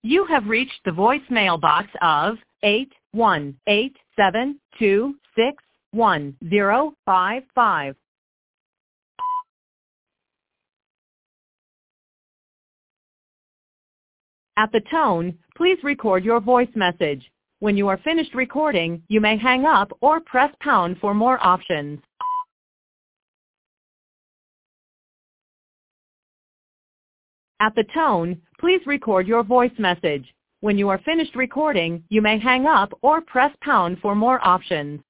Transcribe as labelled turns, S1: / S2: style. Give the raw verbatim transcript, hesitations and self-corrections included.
S1: You have reached the voicemail box of eight one eight seven two six one zero five five. At the tone, please record your voice message. When you are finished recording, you may hang up or press pound for more options. At the tone, please record your voice message. When you are finished recording, you may hang up or press pound for more options.